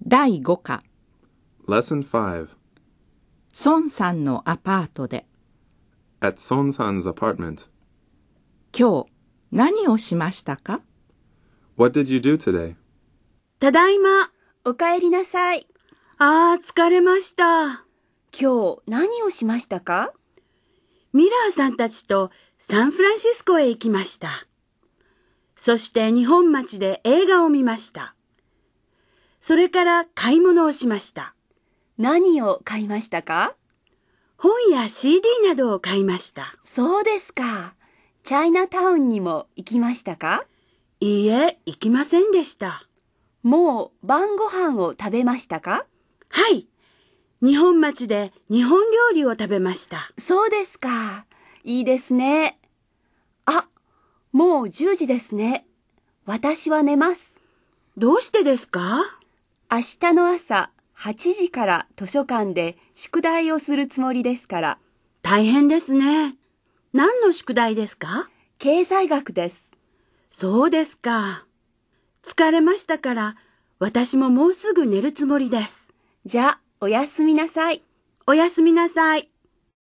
第5課 Lesson 5. 孫さんのアパートで At Son-san's apartment. 今日何をしましたか？ What did you do today? ただいま。 お帰りなさい。 疲れました。 今日何をしましたか？ ミラーさんたちとサンフランシスコへ行きました。そして日本町で映画を見ました。それから買い物をしました。 何を買いましたか？ 本や CD などを買いました。 そうですか。チャイナタウンにも行きましたか？ いいえ、行きませんでした。 もう晩ご飯を食べましたか？ はい。日本町で日本料理を食べました。 そうですか。いいですね。もう10時ですね。私は寝ます。 どうしてですか？ 明日の朝8時から図書館で宿題をするつもりですから。 大変ですね。何の宿題ですか？ 経済学です。 そうですか。疲れましたから、私ももうすぐ寝るつもりです。 じゃあ、おやすみなさい。 おやすみなさい。